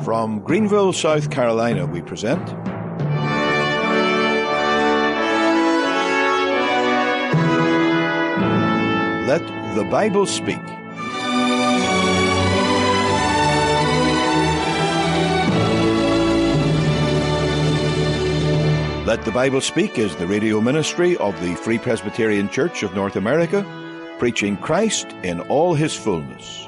From Greenville, South Carolina, we present Let the Bible Speak. Let the Bible Speak is the radio ministry of the Free Presbyterian Church of North America, preaching Christ in all his fullness.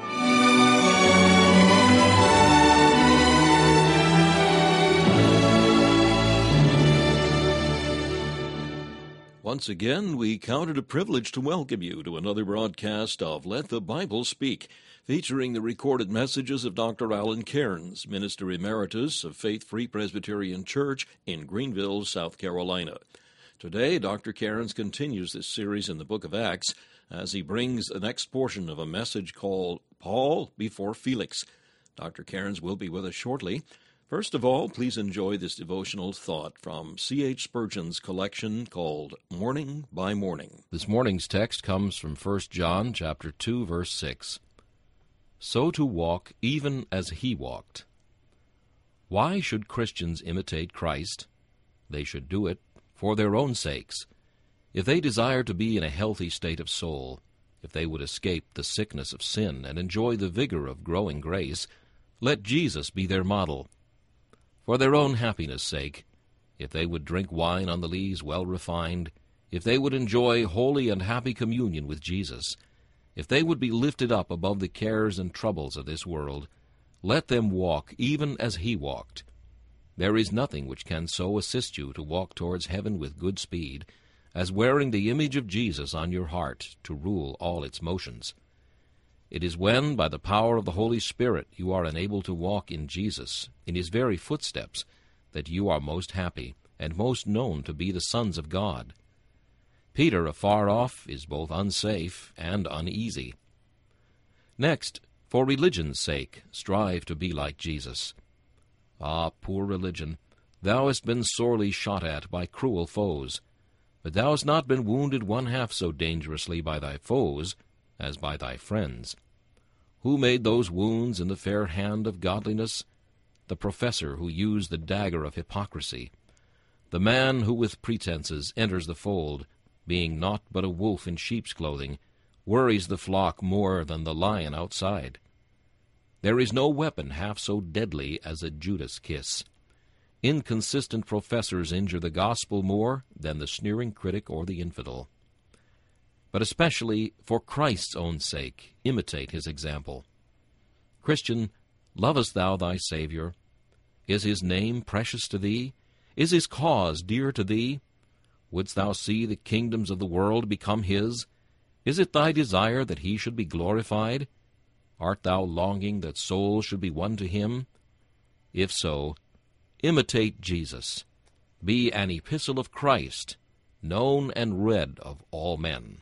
Once again, we count it a privilege to welcome you to another broadcast of Let the Bible Speak, featuring the recorded messages of Dr. Alan Cairns, Minister Emeritus of Faith Free Presbyterian Church in Greenville, South Carolina. Today, Dr. Cairns continues this series in the book of Acts as he brings the next portion of a message called Paul Before Felix. Dr. Cairns will be with us shortly. First of all, please enjoy this devotional thought from C.H. Spurgeon's collection called Morning by Morning. This morning's text comes from 1 John chapter 2, verse 6. So to walk even as he walked. Why should Christians imitate Christ? They should do it for their own sakes. If they desire to be in a healthy state of soul, if they would escape the sickness of sin and enjoy the vigor of growing grace, let Jesus be their model. For their own happiness' sake, if they would drink wine on the lees well refined, if they would enjoy holy and happy communion with Jesus, if they would be lifted up above the cares and troubles of this world, let them walk even as he walked. There is nothing which can so assist you to walk towards heaven with good speed as wearing the image of Jesus on your heart to rule all its motions. It is when, by the power of the Holy Spirit, you are enabled to walk in Jesus, in his very footsteps, that you are most happy and most known to be the sons of God. Peter, afar off, is both unsafe and uneasy. Next, for religion's sake, strive to be like Jesus. Ah, poor religion, thou hast been sorely shot at by cruel foes, but thou hast not been wounded one half so dangerously by thy foes as by thy friends. Who made those wounds in the fair hand of godliness? The professor who used the dagger of hypocrisy. The man who with pretenses enters the fold, being naught but a wolf in sheep's clothing, worries the flock more than the lion outside. There is no weapon half so deadly as a Judas kiss. Inconsistent professors injure the gospel more than the sneering critic or the infidel. But especially for Christ's own sake, imitate his example. Christian, lovest thou thy Savior? Is his name precious to thee? Is his cause dear to thee? Wouldst thou see the kingdoms of the world become his? Is it thy desire that he should be glorified? Art thou longing that souls should be won to him? If so, imitate Jesus. Be an epistle of Christ, known and read of all men.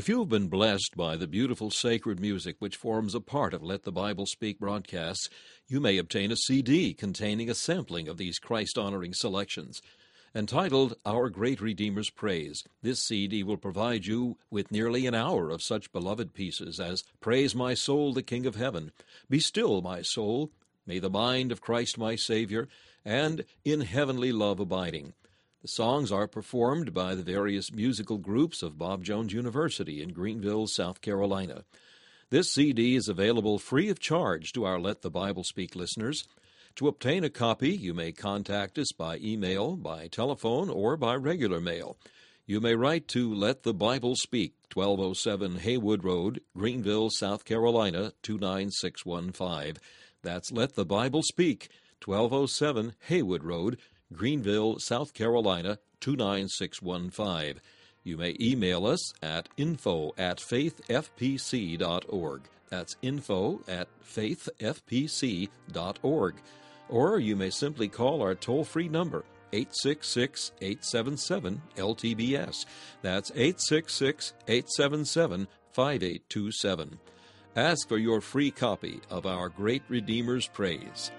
If you have been blessed by the beautiful sacred music which forms a part of Let the Bible Speak broadcasts, you may obtain a CD containing a sampling of these Christ-honoring selections. Entitled Our Great Redeemer's Praise, this CD will provide you with nearly an hour of such beloved pieces as Praise My Soul, the King of Heaven, Be Still, My Soul, May the Mind of Christ My Savior, and In Heavenly Love Abiding. The songs are performed by the various musical groups of Bob Jones University in Greenville, South Carolina. This CD is available free of charge to our Let the Bible Speak listeners. To obtain a copy, you may contact us by email, by telephone, or by regular mail. You may write to Let the Bible Speak, 1207 Haywood Road, Greenville, South Carolina, 29615. That's Let the Bible Speak, 1207 Haywood Road, Greenville, South Carolina, 29615. You may email us at info@faithfpc.org. That's info@faithfpc.org. Or you may simply call our toll-free number, 866-877-LTBS. That's 866-877-5827. Ask for your free copy of Our Great Redeemer's Praise.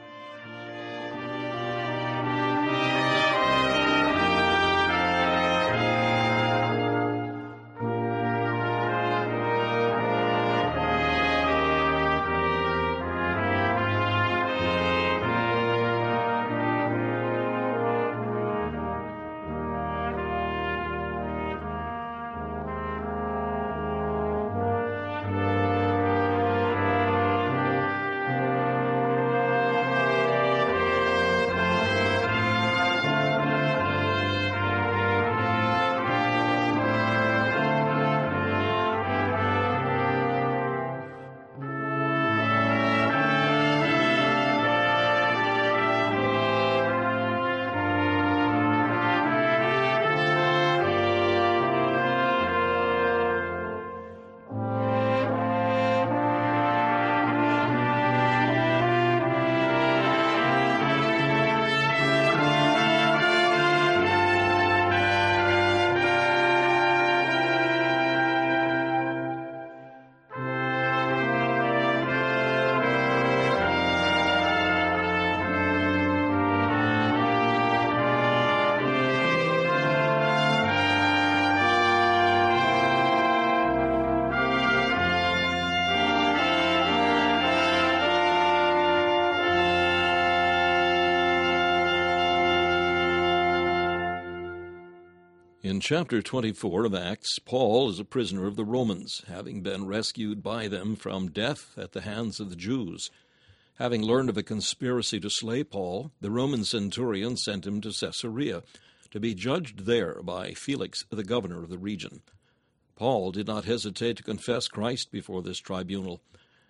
In chapter 24 of Acts, Paul is a prisoner of the Romans, having been rescued by them from death at the hands of the Jews. Having learned of a conspiracy to slay Paul, the Roman centurion sent him to Caesarea to be judged there by Felix, the governor of the region. Paul did not hesitate to confess Christ before this tribunal.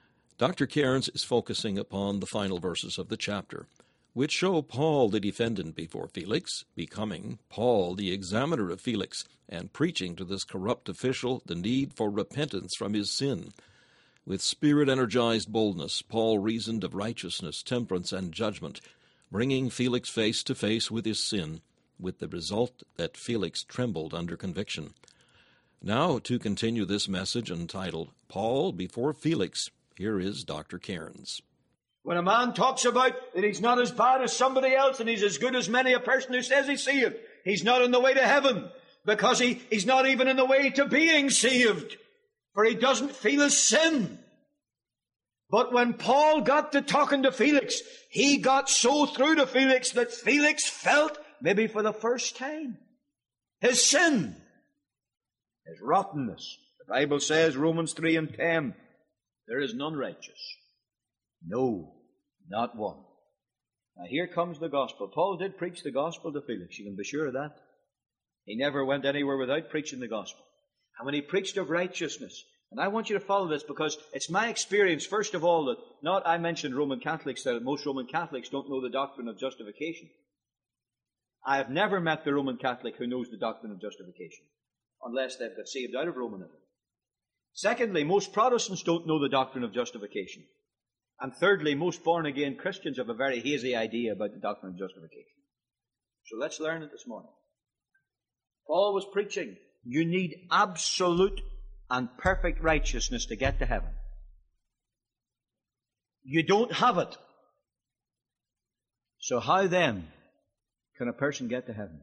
Dr. Cairns is focusing upon the final verses of the chapter, which show Paul the defendant before Felix, becoming Paul the examiner of Felix, and preaching to this corrupt official the need for repentance from his sin. With spirit-energized boldness, Paul reasoned of righteousness, temperance, and judgment, bringing Felix face to face with his sin, with the result that Felix trembled under conviction. Now, to continue this message entitled, Paul Before Felix, here is Dr. Cairns. When a man talks about that he's not as bad as somebody else and he's as good as many a person who says he's saved, he's not on the way to heaven because he's not even on the way to being saved, for he doesn't feel his sin. But when Paul got to talking to Felix, he got so through to Felix that Felix felt, maybe for the first time, his sin, his rottenness. The Bible says, Romans 3:10, there is none righteous. No, not one. Now here comes the gospel. Paul did preach the gospel to Felix. You can be sure of that. He never went anywhere without preaching the gospel. And when he preached of righteousness, and I want you to follow this because it's my experience, first of all, that I mentioned Roman Catholics, that most Roman Catholics don't know the doctrine of justification. I have never met the Roman Catholic who knows the doctrine of justification, unless they've got saved out of Romanism. Secondly, most Protestants don't know the doctrine of justification. And thirdly, most born-again Christians have a very hazy idea about the doctrine of justification. So let's learn it this morning. Paul was preaching, you need absolute and perfect righteousness to get to heaven. You don't have it. So how then can a person get to heaven?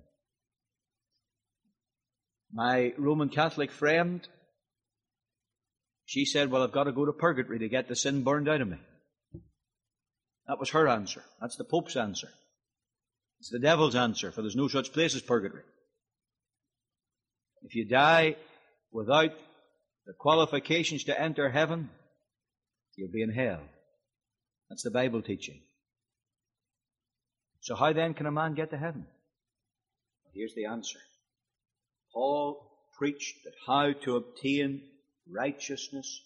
My Roman Catholic friend, she said, well, I've got to go to purgatory to get the sin burned out of me. That was her answer. That's the Pope's answer. It's the devil's answer, for there's no such place as purgatory. If you die without the qualifications to enter heaven, you'll be in hell. That's the Bible teaching. So how then can a man get to heaven? Well, here's the answer. Paul preached that how to obtain righteousness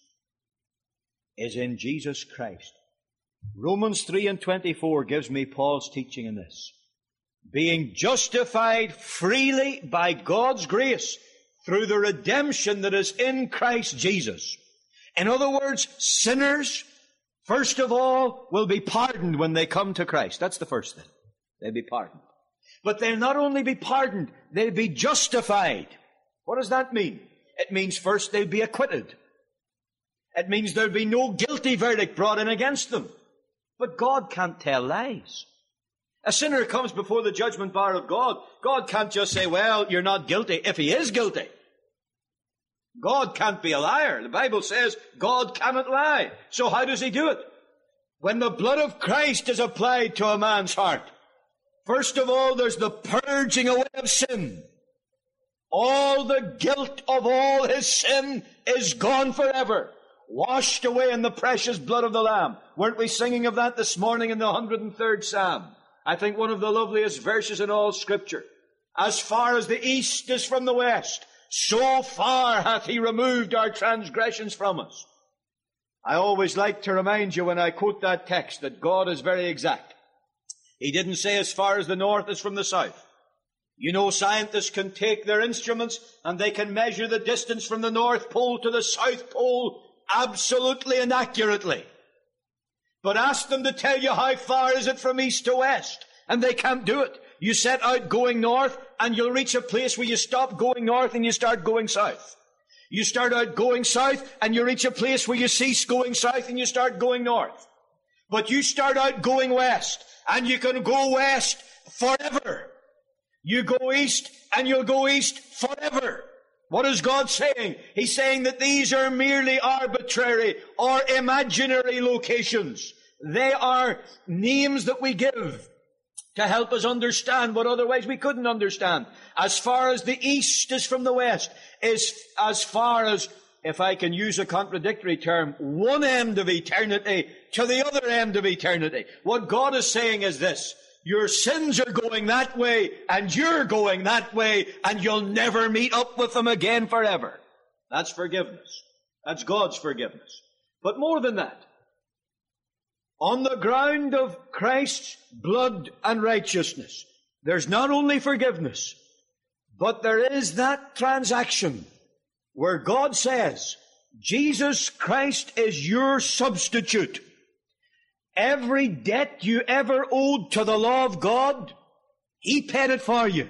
is in Jesus Christ. Romans 3:24 gives me Paul's teaching in this. Being justified freely by God's grace through the redemption that is in Christ Jesus. In other words, sinners, first of all, will be pardoned when they come to Christ. That's the first thing. They'll be pardoned. But they'll not only be pardoned, they'll be justified. What does that mean? It means first they'll be acquitted. It means there'll be no guilty verdict brought in against them. But God can't tell lies. A sinner comes before the judgment bar of God. God can't just say, well, you're not guilty, if he is guilty. God can't be a liar. The Bible says God cannot lie. So how does he do it? When the blood of Christ is applied to a man's heart, first of all, there's the purging away of sin. All the guilt of all his sin is gone forever, washed away in the precious blood of the Lamb. Weren't we singing of that this morning in the 103rd Psalm? I think one of the loveliest verses in all Scripture. As far as the east is from the west, so far hath he removed our transgressions from us. I always like to remind you when I quote that text that God is very exact. He didn't say as far as the north is from the south. You know, scientists can take their instruments and they can measure the distance from the North Pole to the South Pole absolutely and accurately. But ask them to tell you how far is it from east to west, and they can't do it. You set out going north and you'll reach a place where you stop going north and you start going south. You start out going south and you reach a place where you cease going south and you start going north. But you start out going west and you can go west forever. You go east and you'll go east forever. What is God saying? He's saying that these are merely arbitrary or imaginary locations. They are names that we give to help us understand what otherwise we couldn't understand. As far as the east is from the west, is as far as, if I can use a contradictory term, one end of eternity to the other end of eternity. What God is saying is this: your sins are going that way, and you're going that way, and you'll never meet up with them again forever. That's forgiveness. That's God's forgiveness. But more than that, on the ground of Christ's blood and righteousness, there's not only forgiveness, but there is that transaction where God says, Jesus Christ is your substitute. Every debt you ever owed to the law of God, He paid it for you.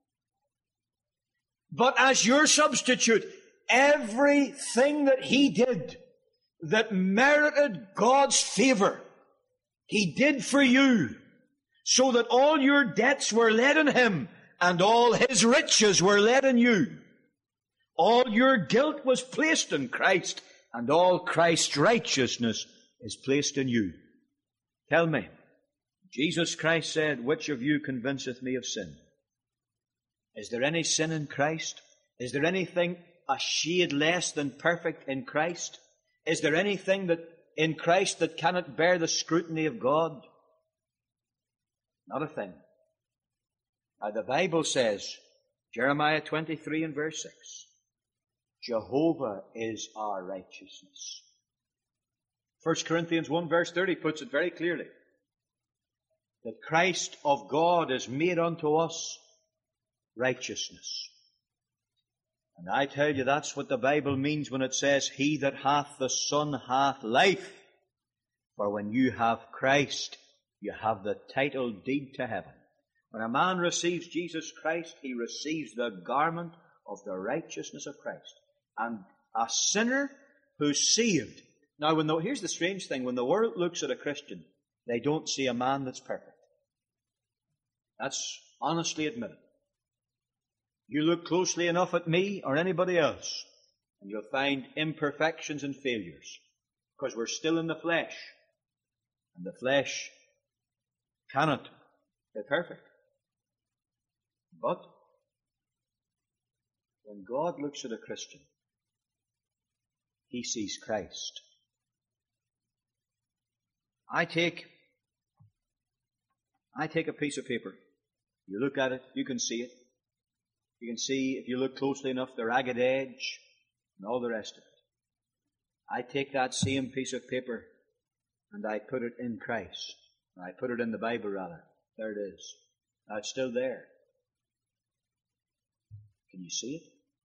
But as your substitute, everything that He did that merited God's favor, He did for you, so that all your debts were laid in Him and all His riches were laid in you. All your guilt was placed in Christ, and all Christ's righteousness is placed in you. Tell me, Jesus Christ said, which of you convinceth me of sin? Is there any sin in Christ? Is there anything a shade less than perfect in Christ? Is there anything that in Christ that cannot bear the scrutiny of God? Not a thing. Now the Bible says, Jeremiah 23 and verse 6, Jehovah is our righteousness. 1 Corinthians 1 verse 30 puts it very clearly, that Christ of God is made unto us righteousness. And I tell you, that's what the Bible means when it says, He that hath the Son hath life. For when you have Christ, you have the title deed to heaven. When a man receives Jesus Christ, he receives the garment of the righteousness of Christ. And A sinner who's saved. Now, here's the strange thing. When the world looks at a Christian, they don't see a man that's perfect. That's honestly admitted. You look closely enough at me or anybody else, and you'll find imperfections and failures, because we're still in the flesh, and the flesh cannot be perfect. But when God looks at a Christian, He sees Christ. I take a piece of paper. You look at it, you can see it. You can see, if you look closely enough, the ragged edge and all the rest of it. I take that same piece of paper and I put it in Christ. I put it in the Bible, rather. There it is. Now it's still there. Can you see it?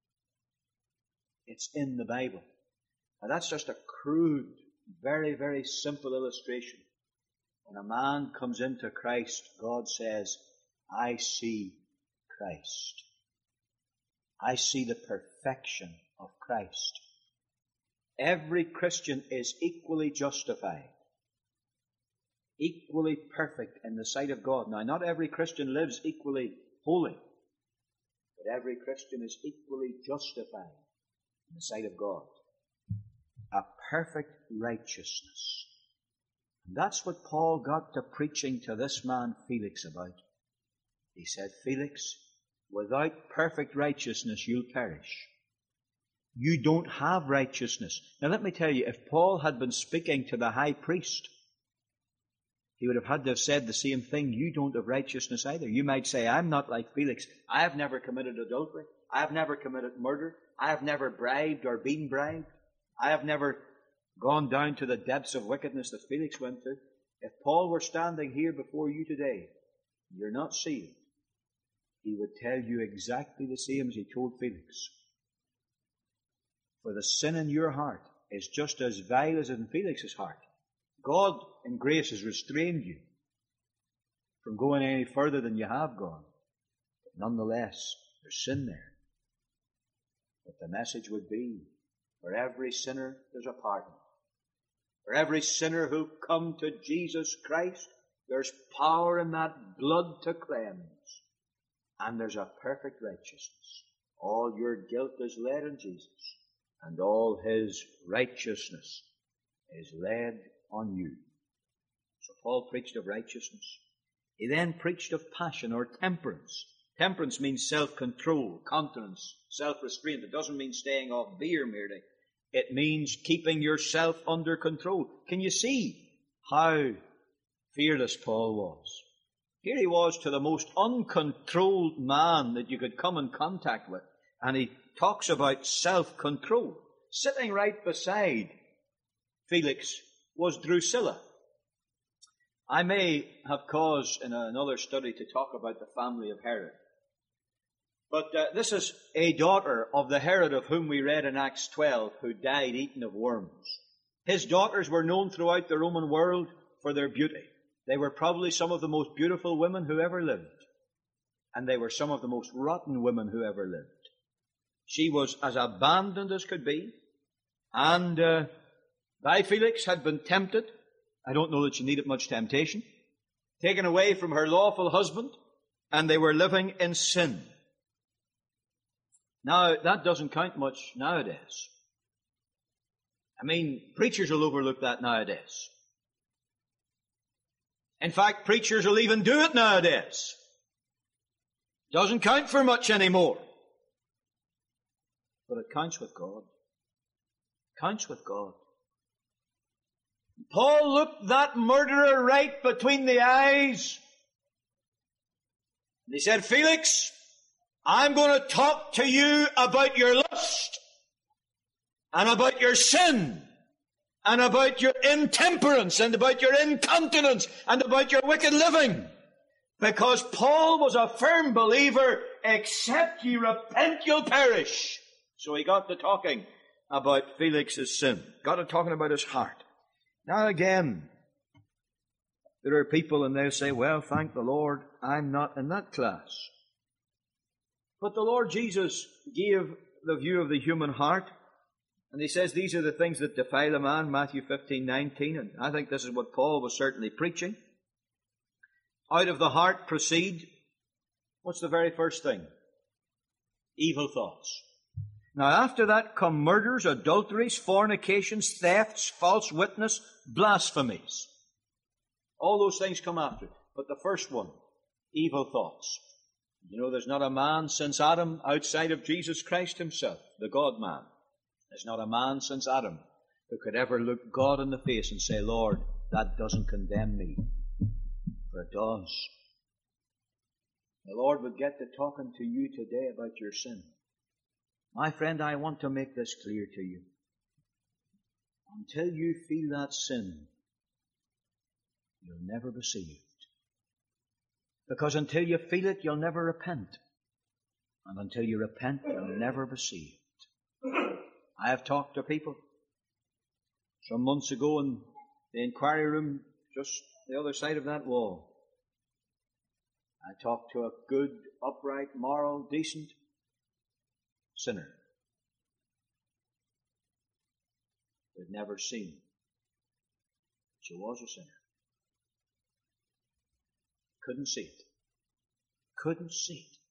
It's in the Bible. Now that's just a crude, very, very simple illustration. When a man comes into Christ, God says, I see Christ. I see the perfection of Christ. Every Christian is equally justified, equally perfect in the sight of God. Now, not every Christian lives equally holy, but every Christian is equally justified in the sight of God. A perfect righteousness. And that's what Paul got to preaching to this man Felix about. He said, Felix, without perfect righteousness, you'll perish. You don't have righteousness. Now let me tell you, if Paul had been speaking to the high priest, he would have had to have said the same thing. You don't have righteousness either. You might say, I'm not like Felix. I have never committed adultery. I have never committed murder. I have never bribed or been bribed. I have never gone down to the depths of wickedness that Felix went to. If Paul were standing here before you today, you're not saved, he would tell you exactly the same as he told Felix. For the sin in your heart is just as vile as in Felix's heart. God in grace has restrained you from going any further than you have gone. But nonetheless, there's sin there. But the message would be, for every sinner there's a pardon. For every sinner who come to Jesus Christ, there's power in that blood to cleanse. And there's a perfect righteousness. All your guilt is laid on Jesus, and all His righteousness is laid on you. So Paul preached of righteousness. He then preached of passion or temperance. Temperance means self-control, continence, self-restraint. It doesn't mean staying off beer merely. It means keeping yourself under control. Can you see how fearless Paul was? Here he was to the most uncontrolled man that you could come in contact with. And he talks about self-control. Sitting right beside Felix was Drusilla. I may have cause in another study to talk about the family of Herod. But this is a daughter of the Herod of whom we read in Acts 12, who died eaten of worms. His daughters were known throughout the Roman world for their beauty. They were probably some of the most beautiful women who ever lived. And they were some of the most rotten women who ever lived. She was as abandoned as could be. And by Felix had been tempted. I don't know that she needed much temptation. Taken away from her lawful husband. And they were living in sin. Now, that doesn't count much nowadays. I mean, preachers will overlook that nowadays. In fact, preachers will even do it nowadays. Doesn't count for much anymore. But it counts with God. Counts with God. Paul looked that murderer right between the eyes. And he said, Felix, I'm going to talk to you about your lust and about your sin and about your intemperance and about your incontinence and about your wicked living. Because Paul was a firm believer, except ye repent, you'll perish. So he got to talking about Felix's sin. Got to talking about his heart. Now again, there are people and they'll say, well, thank the Lord, I'm not in that class. But the Lord Jesus gave the view of the human heart And he says these are the things that defile a man, Matthew 15:19, and I think this is what Paul was certainly preaching. Out of the heart proceed, what's the very first thing? Evil thoughts. Now after that come murders, adulteries, fornications, thefts, false witness, blasphemies. All those things come after. But the first one, evil thoughts. You know, there's not a man since Adam outside of Jesus Christ himself, the God-man. There's not a man since Adam who could ever look God in the face and say, Lord, that doesn't condemn me. For it does. The Lord would get to talking to you today about your sin. My friend, I want to make this clear to you. Until you feel that sin, you'll never be saved. Because until you feel it, you'll never repent. And until you repent, you'll never be saved. I have talked to people some months ago in the inquiry room just the other side of that wall. I talked to a good, upright, moral, decent sinner who had never seen. She was a sinner. Couldn't see it. Couldn't see it.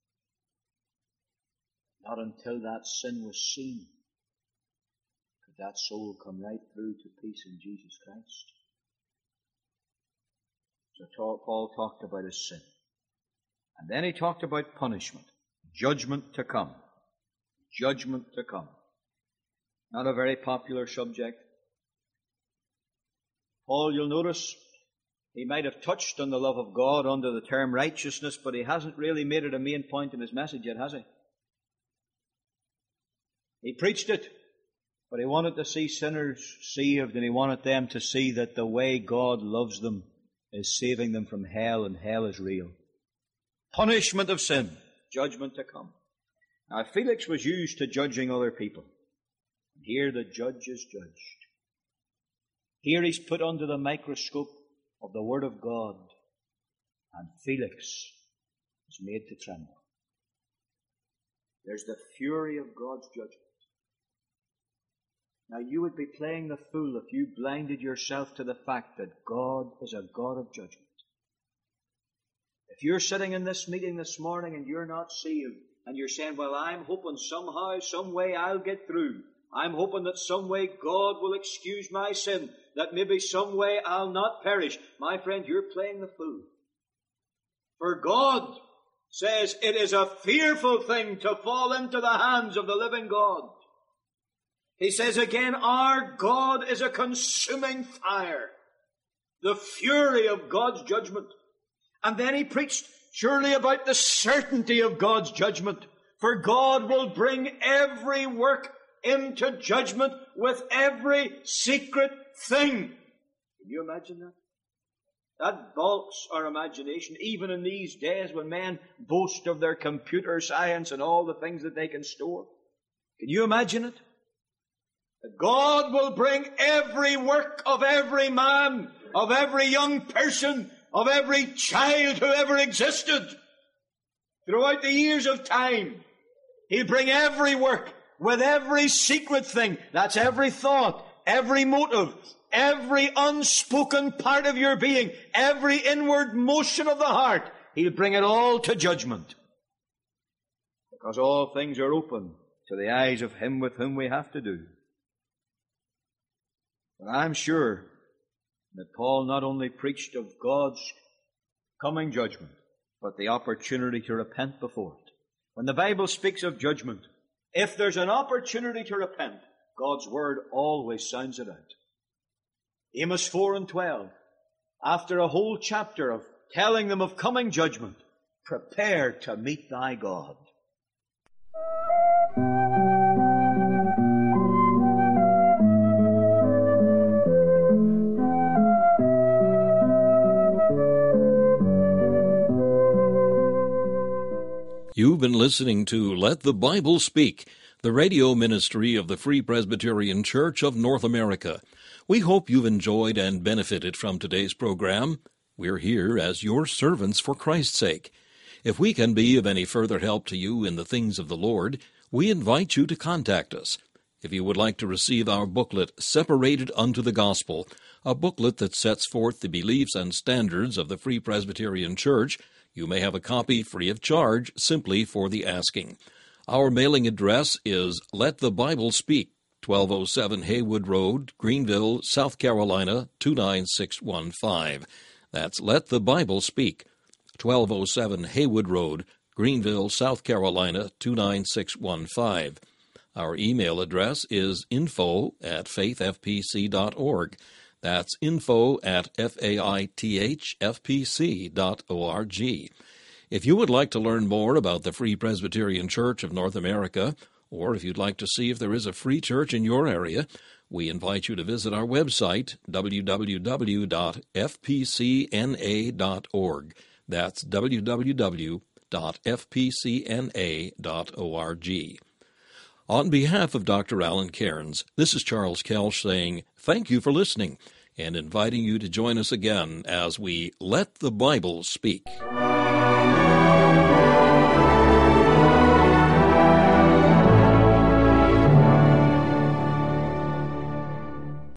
Not until that sin was seen could that soul come right through to peace in Jesus Christ. So Paul talked about his sin. And then he talked about punishment. Judgment to come. Judgment to come. Not a very popular subject. Paul, you'll notice, he might have touched on the love of God under the term righteousness, but he hasn't really made it a main point in his message yet, has he? He preached it, but he wanted to see sinners saved, and he wanted them to see that the way God loves them is saving them from hell, and hell is real. Punishment of sin, judgment to come. Now, Felix was used to judging other people. Here the judge is judged. Here he's put under the microscope of the Word of God, and Felix is made to tremble. There's the fury of God's judgment. Now, you would be playing the fool if you blinded yourself to the fact that God is a God of judgment. If you're sitting in this meeting this morning and you're not saved, and you're saying, well, I'm hoping somehow, some way I'll get through. I'm hoping that some way God will excuse my sin, that maybe some way I'll not perish. My friend, you're playing the fool. For God says it is a fearful thing to fall into the hands of the living God. He says again, our God is a consuming fire. The fury of God's judgment. And then he preached surely about the certainty of God's judgment. For God will bring every work into judgment with every secret thing. Can you imagine that? That balks our imagination, even in these days when men boast of their computer science and all the things that they can store. Can you imagine it? That God will bring every work of every man, of every young person, of every child who ever existed throughout the years of time. He'll bring every work with every secret thing. That's every thought, every motive, every unspoken part of your being, every inward motion of the heart. He'll bring it all to judgment. Because all things are open to the eyes of Him with whom we have to do. But I'm sure that Paul not only preached of God's coming judgment, but the opportunity to repent before it. When the Bible speaks of judgment, if there's an opportunity to repent, God's Word always sounds it out. Amos 4:12, after a whole chapter of telling them of coming judgment, prepare to meet thy God. You've been listening to Let the Bible Speak, the radio ministry of the Free Presbyterian Church of North America. We hope you've enjoyed and benefited from today's program. We're here as your servants for Christ's sake. If we can be of any further help to you in the things of the Lord, we invite you to contact us. If you would like to receive our booklet, Separated Unto the Gospel, a booklet that sets forth the beliefs and standards of the Free Presbyterian Church, you may have a copy free of charge simply for the asking. Our mailing address is Let the Bible Speak, 1207 Haywood Road, Greenville, South Carolina, 29615. That's Let the Bible Speak, 1207 Haywood Road, Greenville, South Carolina, 29615. Our email address is info@faithfpc.org. That's info@faithfpc.org. If you would like to learn more about the Free Presbyterian Church of North America, or if you'd like to see if there is a free church in your area, we invite you to visit our website, www.fpcna.org. That's www.fpcna.org. On behalf of Dr. Alan Cairns, this is Charles Kelsch saying thank you for listening and inviting you to join us again as we Let the Bible Speak.